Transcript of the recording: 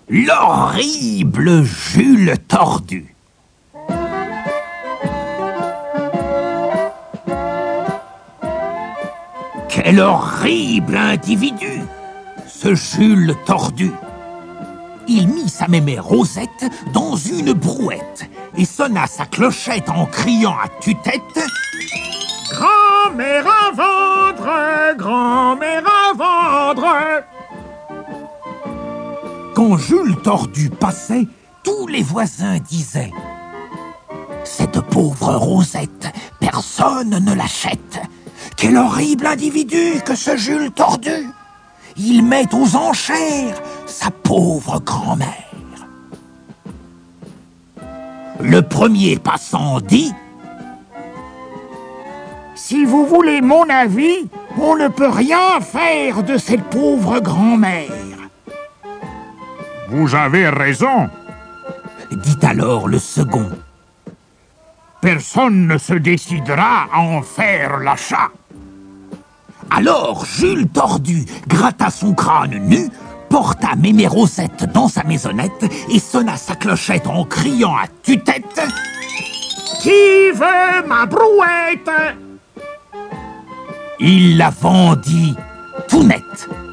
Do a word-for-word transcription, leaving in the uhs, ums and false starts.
L'horrible Jules Tordu. Quel horrible individu, ce Jules Tordu. Il mit sa mémé Rosette dans une brouette et sonna sa clochette en criant à tue-tête « Grand-mère à vendre, grand-mère à vendre !» Quand Jules Tordu passait, tous les voisins disaient « Cette pauvre Rosette, personne ne l'achète. Quel horrible individu que ce Jules Tordu! Il met aux enchères sa pauvre grand-mère. » Le premier passant dit « Si vous voulez mon avis, on ne peut rien faire de cette pauvre grand-mère. » « Vous avez raison, » dit alors le second. « Personne ne se décidera à en faire l'achat. » Alors Jules Tordu gratta son crâne nu, porta mémé Rosette dans sa maisonnette et sonna sa clochette en criant à tue-tête « Qui veut ma brouette ?» Il la vendit tout net.